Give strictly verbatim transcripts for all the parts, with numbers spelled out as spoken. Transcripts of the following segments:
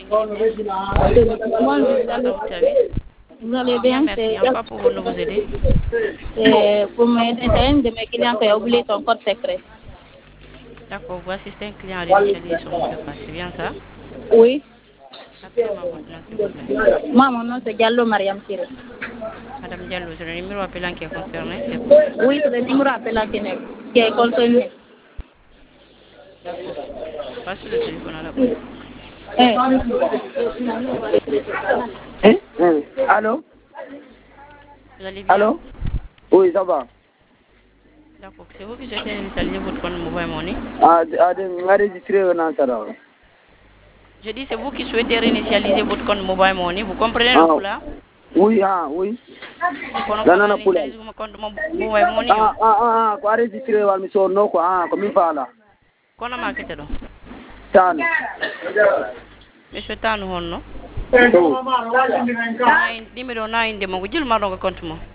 Moi, je À allez, votre service. vous allez Bien, bien? merci. C'est En quoi pouvons-nous vous aider? c'est pour m'aider. C'est un de mes clients qui a oublié son code secret. D'accord, vous assistez un client à réinitialiser son mot de passe, c'est bien ça? Oui. Appelez-moi votre nom, s'il vous plaît. Moi, mon nom c'est Diallo Mariam Siré. Madame Diallo, c'est le numéro appelant qui est concerné. Oui, c'est le numéro appelant qui est qui est concerné. D'accord. Passez le téléphone à la bonne. Eh. Hein? Hein? Allô? Vous allez bien? Allô? Oui, ça va. D'accord. C'est vous qui souhaitez réinitialiser votre compte Mobile Money? Ah, ah, de enregistrer un answer. Je dis, c'est vous qui souhaitez réinitialiser votre compte Mobile Money. Vous comprenez le Ah, poula? oui, ah, oui. Pour Non, non, non, poula. réinitialiser votre compte Mobile Money. Ah, ah, ah, ah, ko enregistrer wal mi so no ko ah, ko mi fala. Kono ma kete do? Tan. Monsieur Tanu honno? To. Numéro na inde mo jël ma do compte mo.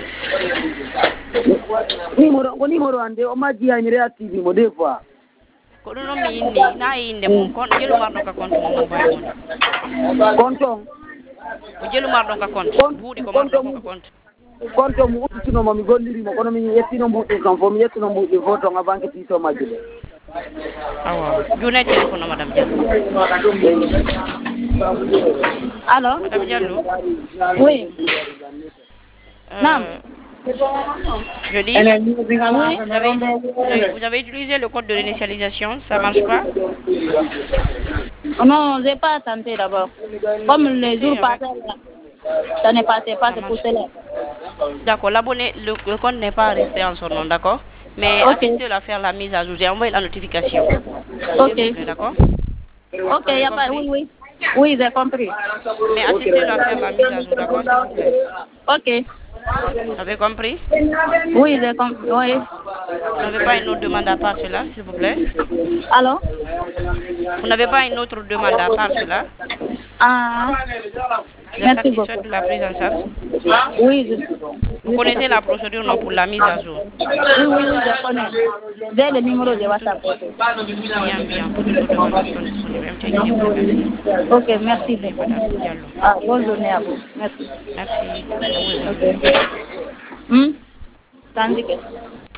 Numéro, ko numéro ande o ma ji ay ni reactive mo des fois. Ko ɗum noon mi inni na inde mum kon jelumarɗon ka compte mum mobile money Compte on. ko jelumarɗon ka compte buuɗi ko marɗon ko ka compte Compte mo udditinomo mi gollirimo kono mi yettino mbuɗɗi kam fof mi yettino mbuɗɗi fof to nga banque tiito majje ɗe. awa joni téléphone o madame Diallo. Allô? Madame Diallo. Oui. Euh, Non. Je dis, Oui. vous avez, vous avez utilisé le code de réinitialisation, ça marche pas? Non, j'ai pas tenté d'abord. Comme les jours passés, là, ça ne passait pas, c'est pour cela. D'accord, l'abonné, le, le compte n'est pas resté en son nom, d'accord? Mais Ok. assistez-le à faire la mise à jour. J'ai envoyé la notification. Ok. D'accord? Ok, il n'y a pas. Oui, oui. Oui, j'ai compris. Mais assistez-le à faire la mise à jour, d'accord, s'il vous plaît? Ok. Vous avez compris? Oui, j'ai compris. Oui. Vous n'avez pas une autre demande à part cela, s'il vous plaît? Allô? Vous n'avez pas une autre demande à part cela? Ah. Vous êtes Merci satisfait beaucoup. de la prise en charge? Oui, je Vous connaissez la procédure non pour la mise à jour? Oui, oui, oui, je connais. J'ai le numéro de WhatsApp. Bien, bien. Pour toutes vos demandes, nous sommes disponibles. M T N, vous remercie. Ok, merci Bonne journée, beaucoup. Madame Diallo. Ah, bonne journée à vous. Merci. Merci. À vous également. Ok. Hmm? Tandis que.